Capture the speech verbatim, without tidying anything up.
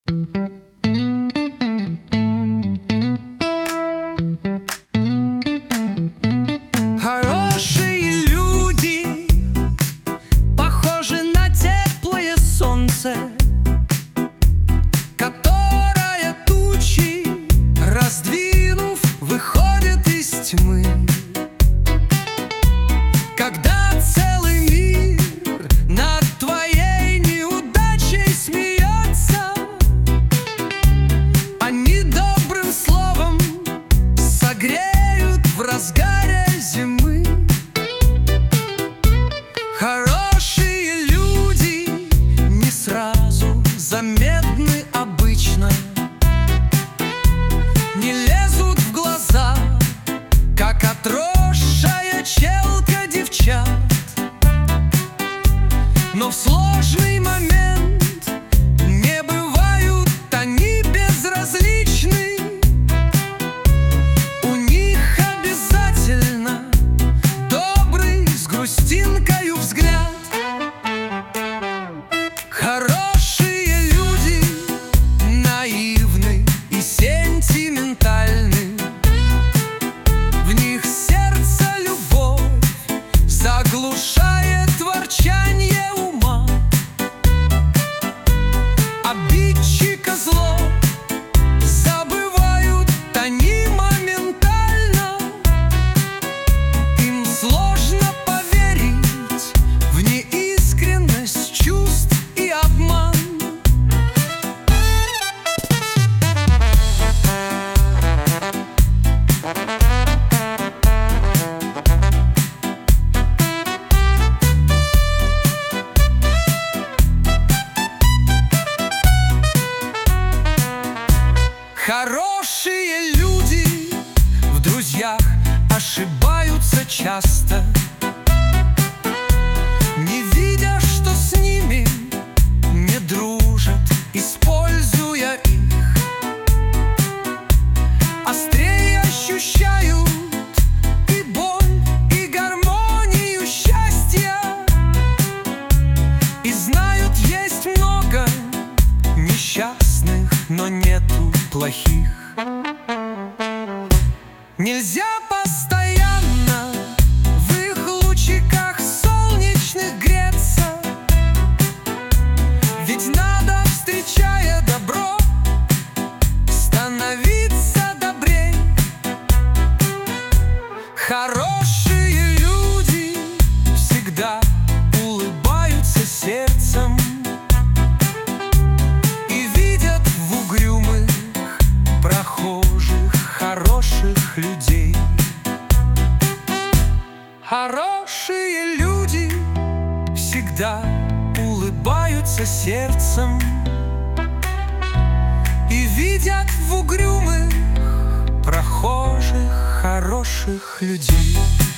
Хорошие люди похожи на теплое солнце, которое тучи, раздвинув, выходит из тьмы. Когда целый мир над твоей неудачей смеется, они добрым словом согреют в разгаре зимы. Хорошие люди не сразу заметны обычно, не лезут в глаза, как отросшая челка девчат. Но в сложный момент не бывают они безразличны. У них обязательно добрый с грустинкою взгляд. Хорошие люди наивны и сентиментальны. В них сердце любовь заглушает ворчанье ума. Обидчика зло забывают они моментально. Им сложно поверить в неискренность чувств и обман. Хорошие люди в друзьях ошибаются часто, не видя, что с ними не дружат, используя их. Острее ощущают и боль, и гармонию счастья, и знают, есть много несчастных, но нету плохих. Нельзя постоянно в их лучиках солнечных греться, ведь надо, встречая добро, становиться добрей. Хорошие люди всегда улыбаются сердцем и видят в угрюмых прохожих хороших людей. Хорошие люди всегда улыбаются сердцем и видят в угрюмых прохожих хороших людей.